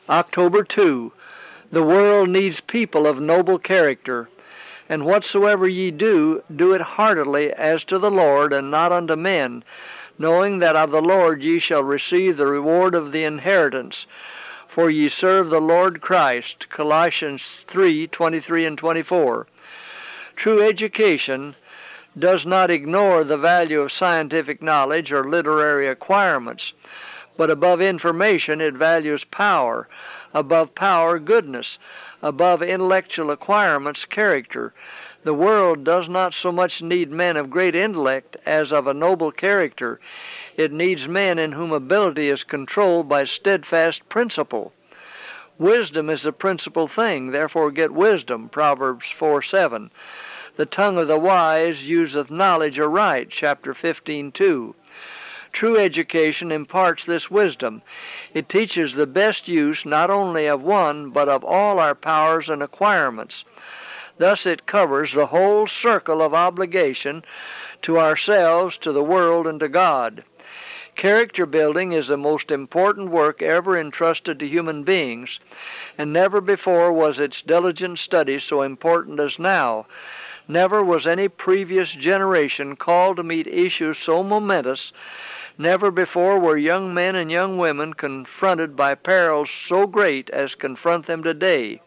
October 2. The world needs people of noble character. And whatsoever ye do, do it heartily as to the Lord, and not unto men, knowing that of the Lord ye shall receive the reward of the inheritance. For ye serve the Lord Christ. Colossians 3:23 and 24. True education does not ignore the value of scientific knowledge or literary acquirements, but above information it values power, above power goodness, above intellectual acquirements character. The world does not so much need men of great intellect as of a noble character. It needs men in whom ability is controlled by steadfast principle. Wisdom is the principal thing, therefore get wisdom, Proverbs 4:7. The tongue of the wise useth knowledge aright, chapter 15:2. True education imparts this wisdom. It teaches the best use not only of one, but of all our powers and acquirements. Thus it covers the whole circle of obligation to ourselves, to the world, and to God. Character building is the most important work ever entrusted to human beings, and never before was its diligent study so important as now. Never was any previous generation called to meet issues so momentous. Never before were young men and young women confronted by perils so great as confront them today.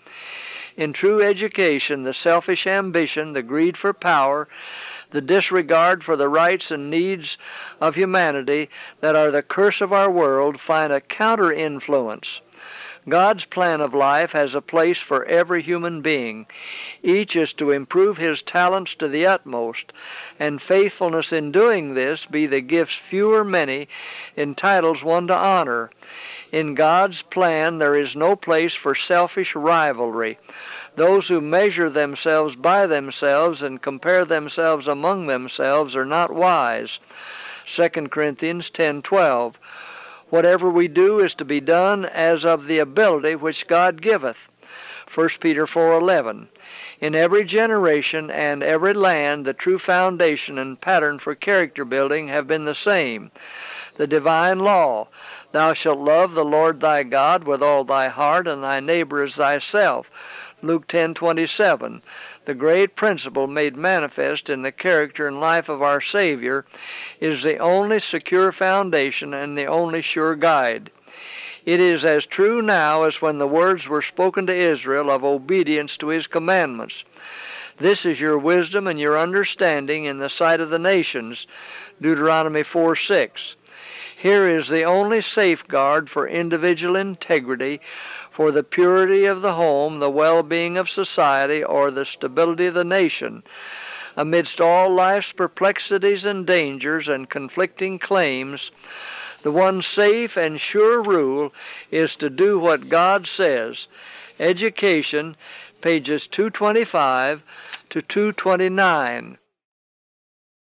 In true education, the selfish ambition, the greed for power, the disregard for the rights and needs of humanity that are the curse of our world find a counter-influence. God's plan of life has a place for every human being. Each is to improve his talents to the utmost, and faithfulness in doing this, be the gifts few or many, entitles one to honor. In God's plan there is no place for selfish rivalry. Those who measure themselves by themselves and compare themselves among themselves are not wise. 2 Corinthians 10:12. Whatever we do is to be done as of the ability which God giveth. 1 Peter 4:11. In every generation and every land the true foundation and pattern for character building have been the same. The divine law, thou shalt love the Lord thy God with all thy heart, and thy neighbor as thyself. Luke 10:27. The great principle made manifest in the character and life of our Savior is the only secure foundation and the only sure guide. It is as true now as when the words were spoken to Israel of obedience to his commandments. This is your wisdom and your understanding in the sight of the nations. Deuteronomy 4:6. Here is the only safeguard for individual integrity, for the purity of the home, the well-being of society, or the stability of the nation. Amidst all life's perplexities and dangers and conflicting claims, the one safe and sure rule is to do what God says. Education, pages 225 to 229.